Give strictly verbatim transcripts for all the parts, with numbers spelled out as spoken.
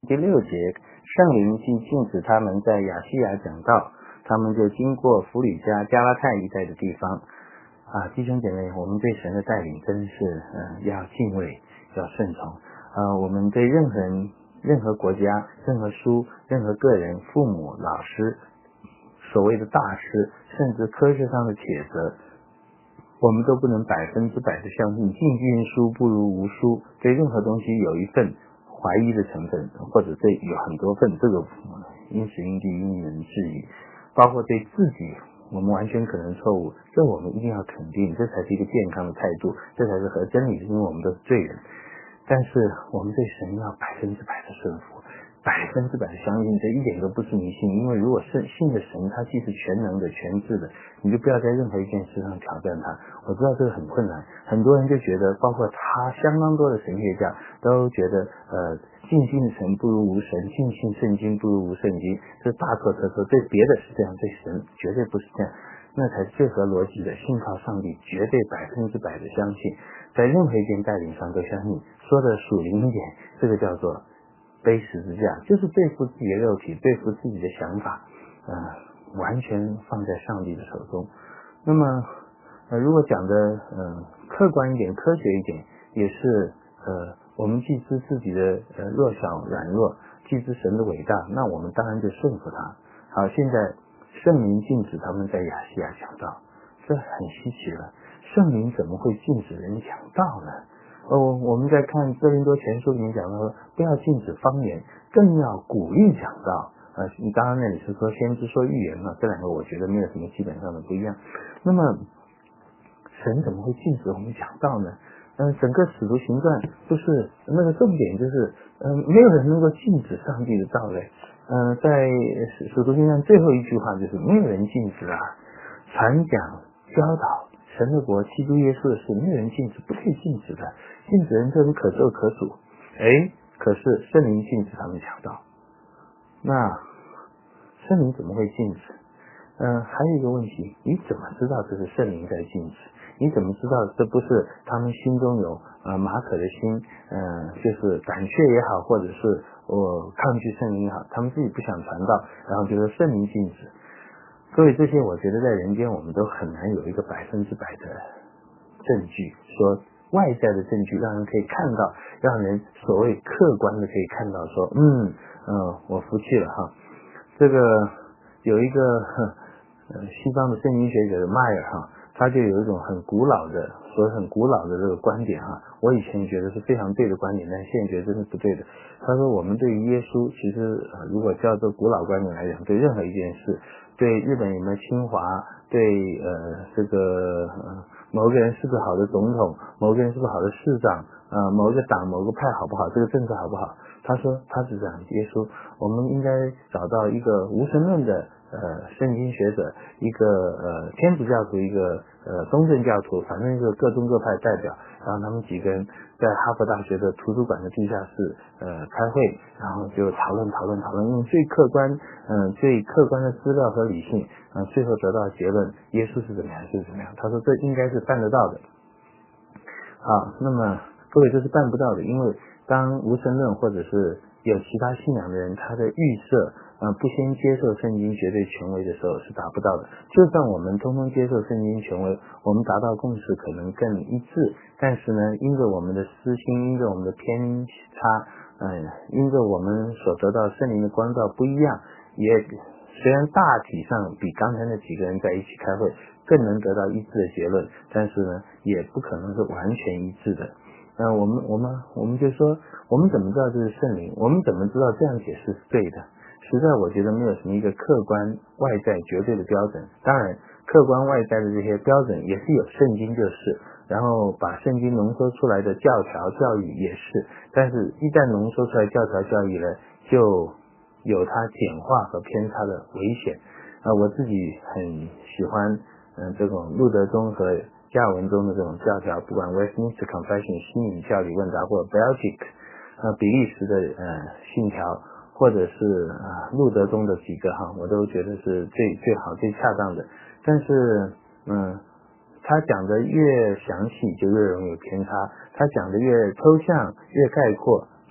第六节，圣灵既禁止他们在亚细亚讲道，他们就经过弗吕加、加拉太一带的地方。啊，弟兄姐妹，我们对神的带领真是呃要敬畏，要顺从。呃，我们对任何人、任何国家、任何书、任何个人、父母、老师、所谓的大师，甚至科学上的铁则，我们都不能百分之百的相信。尽信书不如无书，对任何东西有一份怀疑的成分，或者对有很多份，这个因时因地因人制宜。包括对自己，我们完全可能错误，这我们一定要肯定，这才是一个健康的态度，这才是合真理，因为我们都是罪人。但是我们对神要百分之百的顺服，百分之百的相信，这一点都不是迷信。因为如果是信的神，他既是全能的、全智的，你就不要在任何一件事上挑战他。我知道这个很困难，很多人就觉得，包括他相当多的神学家都觉得，呃，尽信神不如无神，尽信圣经不如无圣经，这大错特错。对别的是这样，对神绝对不是这样。那才是最合逻辑的，信靠上帝绝对百分之百的相信，在任何一件带领上都相信。说的属灵一点，这个叫做背十字架，就是对付自己的肉体，对付自己的想法，呃，完全放在上帝的手中。那么，呃，如果讲的呃客观一点、科学一点，也是呃我们既知自己的呃弱小软弱，既知神的伟大，那我们当然就顺服他。好，现在圣灵禁止他们在亚细亚讲道，这很稀奇了。圣灵怎么会禁止人讲道呢？哦，我们在看哥林多前书里面讲到说，不要禁止方言，更要鼓励讲道。呃，你刚刚那里是说先知说预言嘛，这两个我觉得没有什么基本上的不一样。那么神怎么会禁止我们讲道呢？嗯、呃，整个使徒行传就是那个重点就是，嗯、呃，没有人能够禁止上帝的道嘞。嗯、呃，在使徒行传最后一句话就是没有人禁止啊，传讲教导神的国、基督耶稣的事，没有人禁止，不可以禁止的。禁止人这不可咒可诅。哎，可是圣灵禁止他们讲道，那圣灵怎么会禁止？嗯、呃，还有一个问题，你怎么知道这是圣灵在禁止？你怎么知道这不是他们心中有呃马可的心，嗯、呃，就是胆怯也好，或者是我、呃、抗拒圣灵也好，他们自己不想传道，然后就说圣灵禁止。所以这些我觉得在人间我们都很难有一个百分之百的证据，说外在的证据让人可以看到，让人所谓客观的可以看到说，嗯嗯、呃，我服气了哈。这个有一个呃西方的圣经学者迈尔哈，他就有一种很古老的，说很古老的这个观点哈，我以前觉得是非常对的观点，但现在觉得真是不对的。他说我们对于耶稣，其实、呃、如果叫做古老观点来讲，对任何一件事，对日本有没有侵华，对呃这个呃某个人是不是好的总统，某个人是不是好的市长，呃某一个党某个派好不好，这个政策好不好，他说他是这样，耶稣我们应该找到一个无神论的呃圣经学者，一个呃天主教徒，一个呃东正教徒，反正一个各宗各派代表，然后他们几个人在哈佛大学的图书馆的地下室呃开会，然后就讨论讨论讨论，用最客观嗯、呃、最客观的资料和理性，呃最后得到结论，耶稣是怎么样是怎么样。他说这应该是办得到的。好，那么各位这是办不到的，因为当无神论或者是有其他信仰的人，他的预设呃不先接受圣经绝对权威的时候是达不到的。就算我们通通接受圣经权威，我们达到共识可能更一致，但是呢，因着我们的私心，因着我们的偏差，嗯、呃，因着我们所得到圣灵的光照不一样，也虽然大体上比刚才那几个人在一起开会更能得到一致的结论，但是呢，也不可能是完全一致的。那、呃、我们我们我们就说，我们怎么知道这是圣灵？我们怎么知道这样解释是对的？实在我觉得没有什么一个客观外在绝对的标准。当然，客观外在的这些标准也是有圣经就是，然后把圣经浓缩出来的教条教育也是，但是一旦浓缩出来教条教育呢，就有它简化和偏差的危险。啊、呃，我自己很喜欢嗯、呃、这种路德宗和加尔文中的这种教条，不管 Westminster Confession 新颖教理问答或者 Belgic 呃比利时的呃信条，或者是啊、呃、路德宗的几个哈，我都觉得是最最好最恰当的。但是嗯，他讲的越详细就越容易有偏差，他讲的越抽象越概括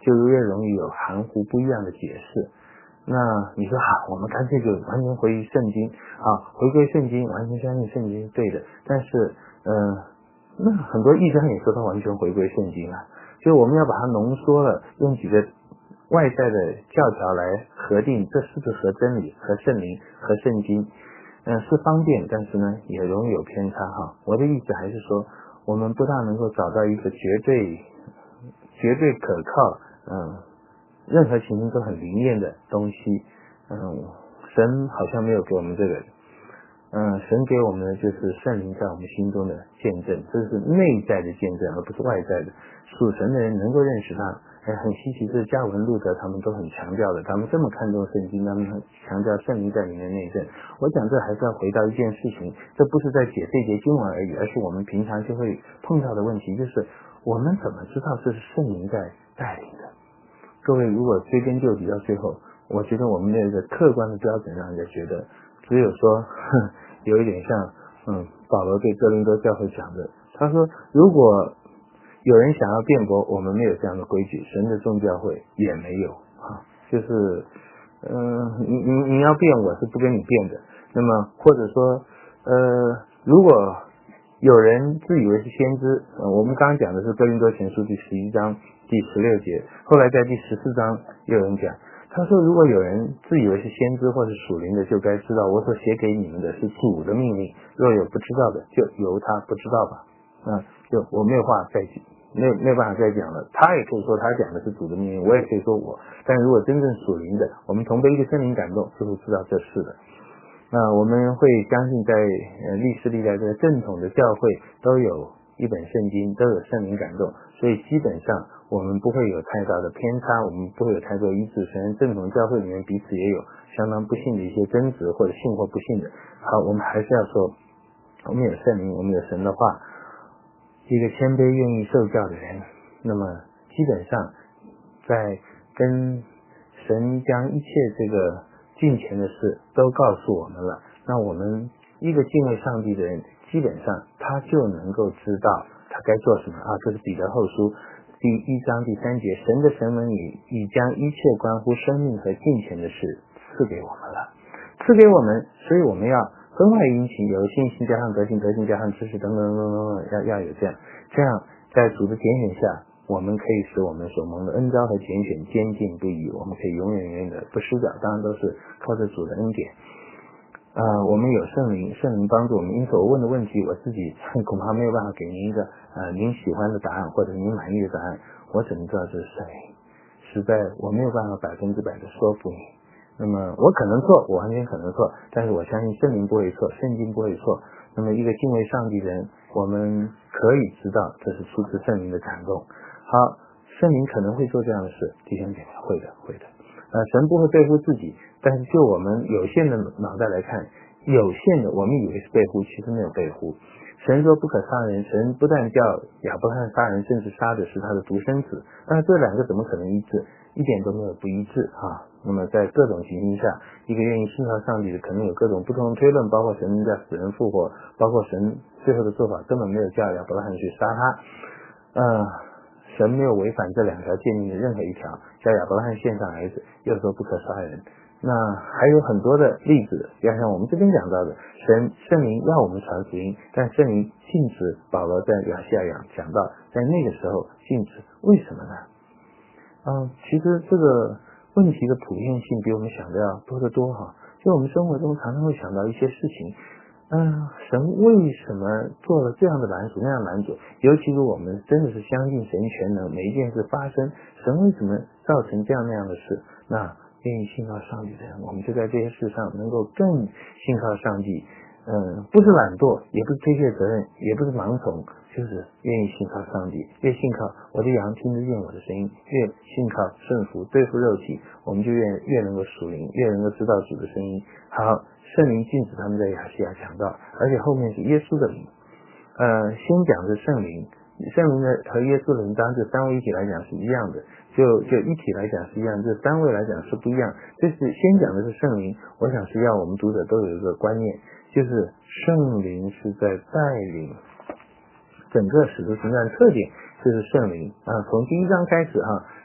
就越容易有含糊不一样的解释。那你说好，我们干脆就完全回于圣经啊，回归圣经，完全相信圣经是对的。但是，嗯、呃，那很多异端也说他完全回归圣经了，就我们要把它浓缩了，用几个外在的教条来核定这是不是合真理、合圣灵、合圣经。嗯、呃，是方便，但是呢，也容易有偏差哈。我的意思还是说，我们不大能够找到一个绝对、绝对可靠，嗯。任何情形都很灵验的东西，嗯，神好像没有给我们这个，嗯，神给我们的就是圣灵在我们心中的见证，这是内在的见证，而不是外在的。属神的人能够认识他，哎，很稀奇，这是加文、路德他们都很强调的，他们这么看重圣经，他们强调圣灵在里面内证。我讲这还是要回到一件事情，这不是在解这节经文而已，而是我们平常就会碰到的问题，就是我们怎么知道这是圣灵在带领的？各位如果追根究底到最后，我觉得我们那个客观的标准让人家觉得只有说有一点像嗯保罗对哥林多教会讲的，他说如果有人想要辩驳，我们没有这样的规矩，神的众教会也没有啊，就是嗯、呃、你你你要辩，我是不跟你辩的。那么或者说呃如果有人自以为是先知，呃、我们刚刚讲的是哥林多前书第十一章第十六节，后来在第十四章又有人讲，他说如果有人自以为是先知或是属灵的，就该知道我所写给你们的是主的命令，若有不知道的，就由他不知道吧。嗯，就我没有话再没有没有办法再讲了。他也可以说他讲的是主的命令，我也可以说我，但如果真正属灵的，我们同被一个圣灵感动，就会知道这是的。那我们会相信在呃历史历代这个正统的教会都有一本圣经，都有圣灵感动，所以基本上我们不会有太大的偏差，我们不会有太多一致。虽然正统教会里面彼此也有相当不幸的一些争执，或者信或不信的。好，我们还是要说，我们有圣灵，我们有神的话，一个谦卑愿意受教的人，那么基本上在跟神将一切这个敬虔的事都告诉我们了，那我们一个敬畏上帝的人，基本上他就能够知道他该做什么啊。这是彼得后书第一章第三节，神的神能已已将一切关乎生命和敬虔的事赐给我们了，赐给我们，所以我们要分外殷勤，有信心加上德行，德行加上知识，等等等等等等，要要有这样，这样在主的拣选下，我们可以使我们所蒙的恩召和拣选坚定不移，我们可以永远永远的不失脚，当然都是靠着主的恩典。呃，我们有圣灵，圣灵帮助我们。因此我问的问题，我自己恐怕没有办法给您一个呃您喜欢的答案，或者您满意的答案，我只能知道这是圣灵，实在我没有办法百分之百的说服你。那么我可能错，我完全可能错，但是我相信圣灵不会错，圣经不会错。那么一个敬畏上帝的人，我们可以知道这是出自圣灵的感动。好，圣灵可能会做这样的事，弟兄姐妹，会的会的。呃，神不会背负自己，但是就我们有限的脑袋来看，有限的我们以为是背负，其实没有背负。神说不可杀人，神不但叫亚伯拉罕杀人，甚至杀的是他的独生子，那这两个怎么可能一致？一点都没有不一致啊。那么在各种情形下，一个愿意信靠上帝的，可能有各种不同的推论，包括神能叫死人复活，包括神最后的做法根本没有叫亚伯拉罕去杀他，呃，神没有违反这两条诫命的任何一条，叫亚伯拉罕献上儿子，又说不可杀人。那还有很多的例子，要像我们这边讲到的，神圣灵要我们传福音，但圣灵禁止保罗在亚细亚讲到，在那个时候禁止，为什么呢？嗯，其实这个问题的普遍性比我们想的要多得多哈。就我们生活中常常会想到一些事情，嗯，神为什么做了这样的拦阻那样的拦阻？尤其是我们真的是相信神全能，每一件事发生，神为什么造成这样那样的事？那愿意信靠上帝的人，我们就在这些事上能够更信靠上帝。嗯，不是懒惰，也不是推卸责任，也不是盲从，就是愿意信靠上帝。越信靠我的羊听得见我的声音，越信靠顺服对付肉体，我们就越越能够属灵，越能够知道主的声音。好，圣灵禁止他们在亚细亚讲道，而且后面是耶稣的灵。呃，先讲是圣灵，圣灵的和耶稣的灵，当然这三位一体来讲是一样的，就就一体来讲是一样，这三位来讲是不一样。这是先讲的是圣灵，我想是要我们读者都有一个观念，就是圣灵是在带领整个使徒行传特点，就是圣灵啊。从第一章开始哈，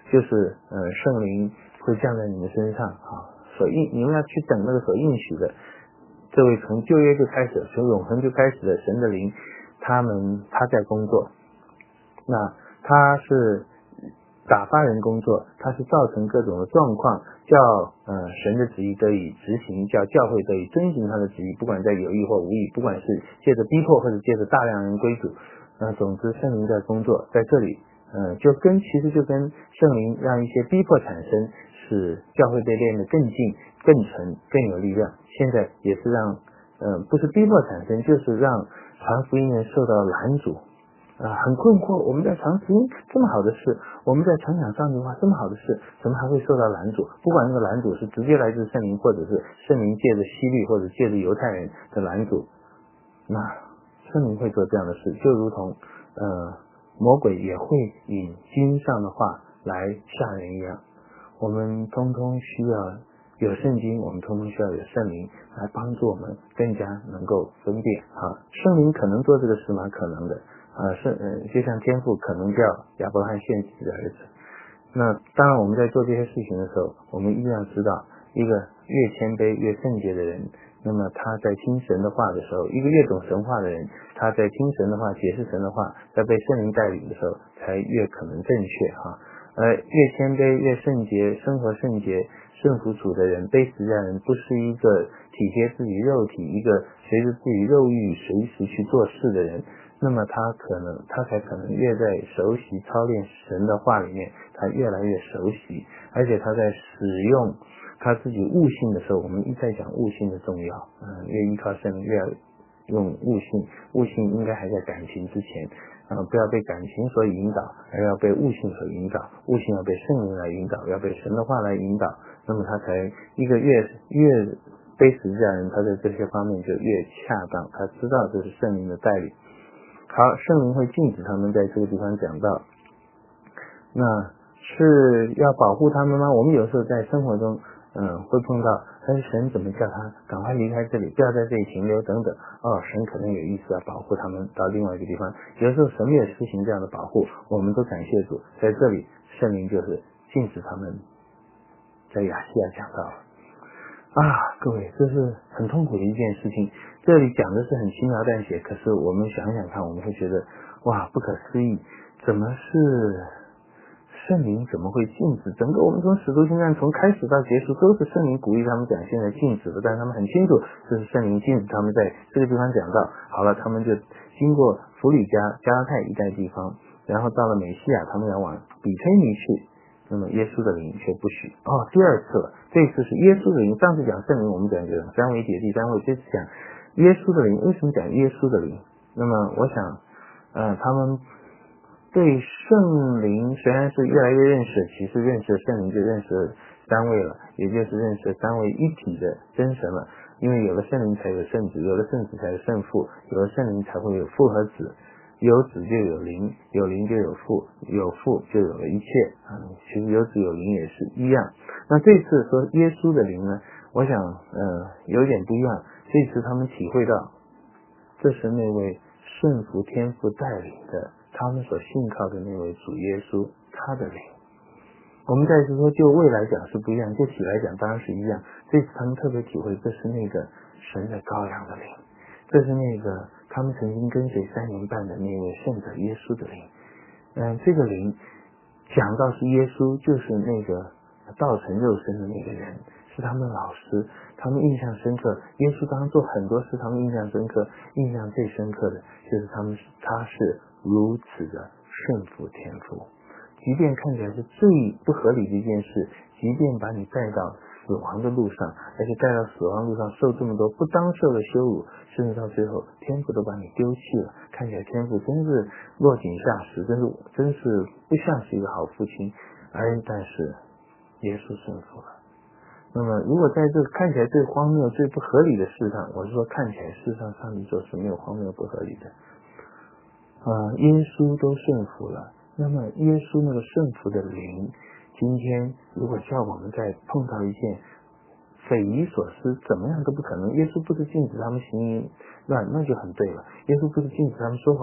就是呃圣灵会降在你们身上啊，所应你们要去等那个所应许的这位从旧约就开始从永恒就开始的神的灵，他们他在工作，那他是打发人工作，他是造成各种的状况，叫呃神的旨意得以执行，叫教会得以遵行他的旨意，不管在有意或无意，不管是借着逼迫或者借着大量人归主，呃总之圣灵在工作，在这里呃就跟其实就跟圣灵让一些逼迫产生，使教会被练得更近更纯更有力量，现在也是让呃不是逼迫产生，就是让传福音人受到拦阻啊，很困惑，我们在传福音这么好的事，我们在传讲上帝话这么好的事，怎么还会受到拦阻？不管那个拦阻是直接来自圣灵，或者是圣灵借着希律或者借着犹太人的拦阻，那圣灵会做这样的事，就如同呃魔鬼也会引经上的话来吓人一样。我们通通需要有圣经，我们通通需要有圣灵来帮助我们更加能够分辨啊，圣灵可能做这个事吗？可能的。呃，是呃，就像天父可能叫亚伯拉罕献自己的儿子。那当然，我们在做这些事情的时候，我们一定要知道，一个越谦卑越圣洁的人，那么他在听神的话的时候，一个越懂神话的人，他在听神的话、解释神的话，在被圣灵带领的时候，才越可能正确哈。呃，越谦卑越圣洁，生活圣洁、顺服主的人，背十字架人，不是一个体贴自己肉体、一个随着自己肉欲随时去做事的人。那么他可能他才可能越在熟悉操练神的话里面，他越来越熟悉，而且他在使用他自己悟性的时候，我们一再讲悟性的重要，嗯，越依靠圣灵越要用悟性，悟性应该还在感情之前，嗯，不要被感情所引导，而要被悟性所引导，悟性要被圣灵来引导，要被神的话来引导，那么他才一个越越背十字架人，他在这些方面就越恰当，他知道这是圣灵的带领。好，圣灵会禁止他们在这个地方讲到，那是要保护他们吗？我们有时候在生活中嗯会碰到，但是神怎么叫他赶快离开这里，不要在这里停留等等，哦，神可能有意思要保护他们到另外一个地方，有时候神也施行这样的保护，我们都感谢主，在这里圣灵就是禁止他们在亚细亚讲到了啊，各位，这是很痛苦的一件事情。这里讲的是很轻描淡写，可是我们想想看，我们会觉得哇，不可思议，怎么是圣灵怎么会禁止？整个我们从使徒行传从开始到结束，都是圣灵鼓励他们讲，现在禁止的，但他们很清楚这是圣灵禁止他们在这个地方讲到。好了，他们就经过弗里加、加拉太一带地方，然后到了美西亚，他们要往比推尼去。那么耶稣的灵却不许哦，第二次了，这次是耶稣的灵。上次讲圣灵，我们讲讲三位一体的第三位，这次讲耶稣的灵。为什么讲耶稣的灵？那么我想，呃，他们对圣灵虽然是越来越认识，其实认识圣灵就认识三位了，也就是认识三位一体的真神了。因为有了圣灵才有圣子，有了圣子才有圣父，有了圣灵才会有父和子。有子就有灵，有灵就有父，有父就有了一切。嗯，其实有子有灵也是一样。那这次说耶稣的灵呢，我想呃有点不一样。这次他们体会到，这是那位顺服天父带领的，他们所信靠的那位主耶稣他的灵。我们再次说，就未来讲是不一样，就体来讲当然是一样。这次他们特别体会，这是那个神的羔羊的灵，这是那个他们曾经跟随三年半的那位圣者耶稣的灵。嗯，这个灵讲到是耶稣，就是那个道成肉身的那个人，是他们的老师，他们印象深刻。耶稣当中做很多事，他们印象深刻，印象最深刻的就是他们他是如此的顺服天父，即便看起来是最不合理的一件事，即便把你带到死亡的路上，而且带到死亡路上受这么多不当受的羞辱，甚至到最后天父都把你丢弃了，看起来天父真是落井下石，真是真是不像是一个好父亲。而但是耶稣顺服了。那么如果在这个看起来最荒谬最不合理的事上，我是说看起来事上上帝做是没有荒谬不合理的呃，耶稣都顺服了，那么耶稣那个顺服的灵，今天如果叫我们再碰到一件匪夷所思，怎么样都不可能。耶稣不是禁止他们行淫乱，那就很对了。耶稣不是禁止他们说谎，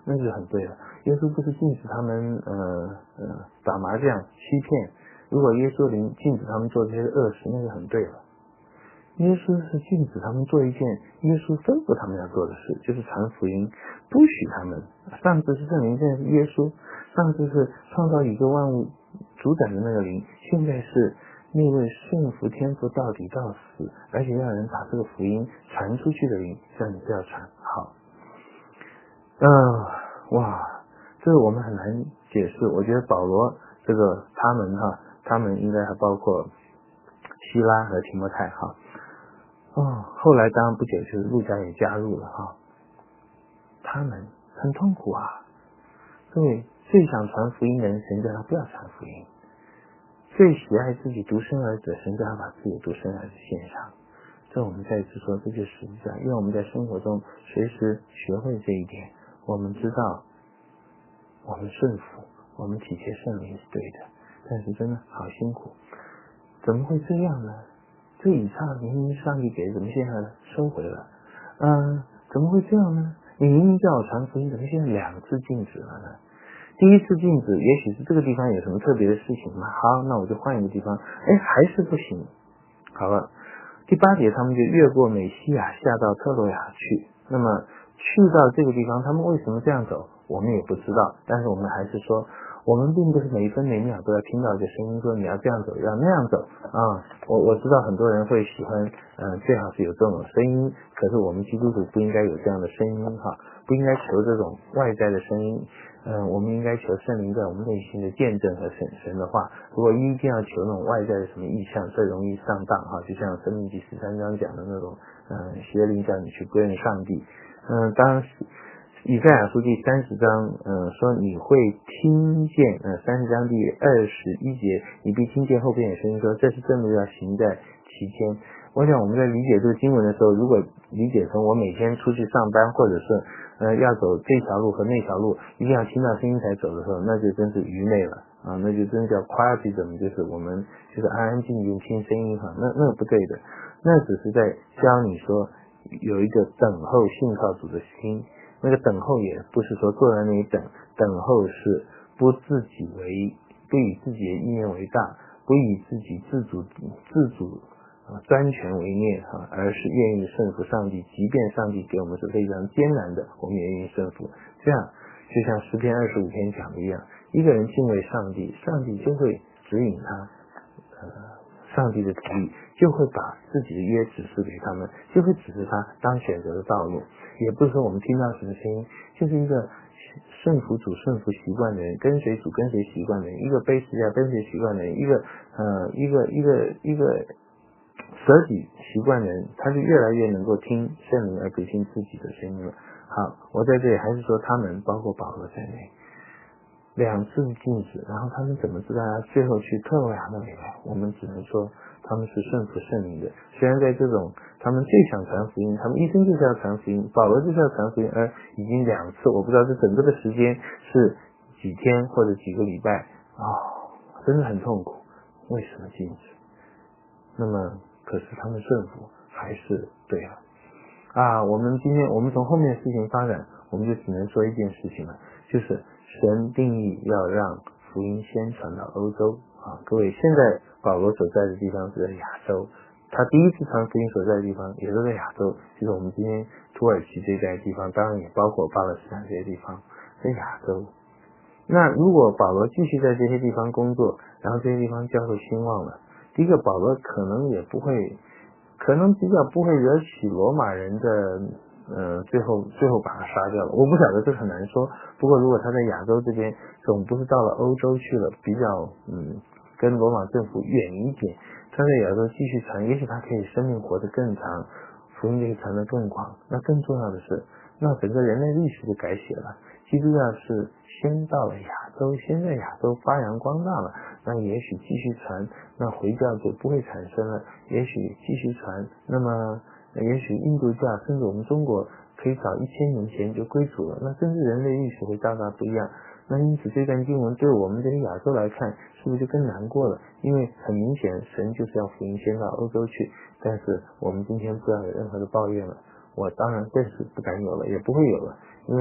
那就很对了。耶稣不是禁止他们呃呃打麻将欺骗，如果耶稣灵禁止他们做这些恶事，那就很对了。耶稣是禁止他们做一件耶稣吩咐他们要做的事，就是传福音，不许他们。上次是圣灵，现在是耶稣，上次是创造宇宙万物主宰的那个灵，现在是那位顺服天父到底到死，而且要人把这个福音传出去的灵，叫你不要传。好，呃，哇，这个我们很难解释。我觉得保罗这个他们哈，他们应该还包括希拉和提摩太哈。哦，后来当然不久就是路加也加入了哈，他们很痛苦啊。所以最想传福音的人，神叫他不要传福音；最喜爱自己独生儿子，神叫他把自己的独生儿子献上。这我们再次说，这就是实际上，因为我们在生活中随时学会这一点，我们知道我们顺服，我们体贴圣灵是对的，但是真的好辛苦。怎么会这样呢？这以上明明上帝给，怎么现在收回了？嗯，怎么会这样呢？你明明叫我传福音，怎么现在两次禁止了呢？第一次禁止，也许是这个地方有什么特别的事情嘛。好，那我就换一个地方。哎，还是不行。好了，第八节他们就越过美西亚，下到特洛亚去。那么去到这个地方，他们为什么这样走，我们也不知道。但是我们还是说，我们并不是每分每秒都要听到一个声音说你要这样走，要那样走啊。我我知道很多人会喜欢，嗯、呃，最好是有这种声音，可是我们基督徒不应该有这样的声音哈，不应该求这种外在的声音。嗯、呃，我们应该求圣灵在我们内心的见证和神神的话。如果一定要求那种外在的什么意象，这容易上当哈。就像申命记十三章讲的那种，嗯、呃，邪灵叫你去归认上帝。嗯、呃，当然以赛亚书第三十章，嗯，说你会听见，嗯，三十章第二十一节，你必听见后边有声音说，这是正路要行在其间。我想我们在理解这个经文的时候，如果理解成我每天出去上班，或者是呃要走这条路和那条路，一定要听到声音才走的时候，那就真是愚昧了啊，那就真叫 quietism， 就是我们就是安安静静听声音哈，那那不对的，那只是在教你说有一个等候信靠主的心。那个等候也不是说坐在那里等，等候是不自己为，不以自己的意念为大，不以自己自主自主啊专权为念啊，而是愿意顺服上帝，即便上帝给我们是非常艰难的，我们也愿意顺服。这样就像诗篇二十五篇讲的一样，一个人敬畏上帝，上帝就会指引他，呃，上帝的旨意就会把自己的约指示给他们，就会指示他当选择的道路。也不是说我们听到什么声音，就是一个顺服主顺服习惯的人，跟随主跟随习惯的人，一个背十字架跟随习惯的人，一个呃一个一个一个舍己习惯的人，他就越来越能够听圣灵而不听自己的声音了。好，我在这里还是说他们包括保罗在内两次禁止，然后他们怎么知道他最后去特洛亚那里呢？我们只能说他们是顺服圣灵的。虽然在这种他们最想传福音，他们一生就是要传福音，保罗就是要传福音，而已经两次，我不知道这整个的时间是几天或者几个礼拜啊、哦，真的很痛苦。为什么禁止？那么可是他们顺服还是对了啊。我们今天我们从后面的事情发展，我们就只能说一件事情了，就是神定义要让福音先传到欧洲啊。各位，现在保罗所在的地方是在亚洲，他第一次传福音所在的地方也都在亚洲，就是我们今天土耳其这一带地方，当然也包括巴勒斯坦这些地方，在亚洲。那如果保罗继续在这些地方工作，然后这些地方教会兴旺了，第一个保罗可能也不会，可能比较不会惹起罗马人的呃，最后最后把他杀掉了。我不晓得，这很难说。不过如果他在亚洲这边，总不是到了欧洲去了，比较嗯跟罗马政府远一点，他在亚洲继续传，也许他可以生命活得更长，福音可以传得更广。那更重要的是，那整个人类历史就改写了。基督教是先到了亚洲，先在亚洲发扬光大了，那也许继续传，那回教就不会产生了，也许继续传，那么也许印度教甚至我们中国可以早一千年前就归主了，那真是人类历史会大大不一样。那因此这段经文对我们这些亚洲来看，是不是就更难过了？因为很明显神就是要福音先到欧洲去，但是我们今天不要有任何的抱怨了，我当然更是不敢有了，也不会有了，因为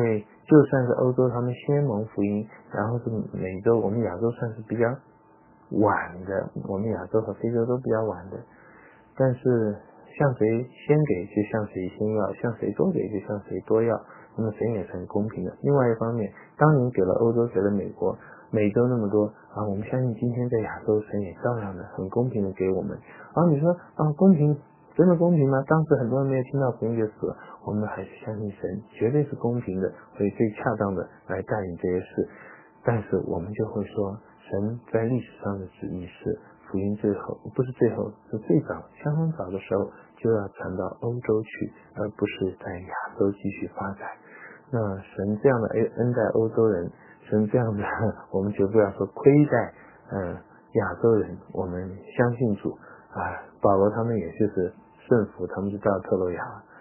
就算是欧洲他们先蒙福音，然后是美洲，我们亚洲算是比较晚的，我们亚洲和非洲都比较晚的，但是向谁先给就向谁先要，向谁多给就向谁多要，那么神也是很公平的。另外一方面，当你给了欧洲，给了美国、美洲那么多啊，我们相信今天在亚洲神也照样的很公平的给我们。然后你说啊，公平真的公平吗？当时很多人没有听到福音就死了，我们还是相信神绝对是公平的，会最恰当的来带领这些事。但是我们就会说，神在历史上的旨意是福音最后不是最后，是最早相当早的时候就要传到欧洲去，而不是在亚洲继续发展。那神这样的恩待欧洲人，神这样的我们就不要说亏待嗯亚洲人，我们相信主啊，保罗他们也就是顺服，他们就到特洛亚了。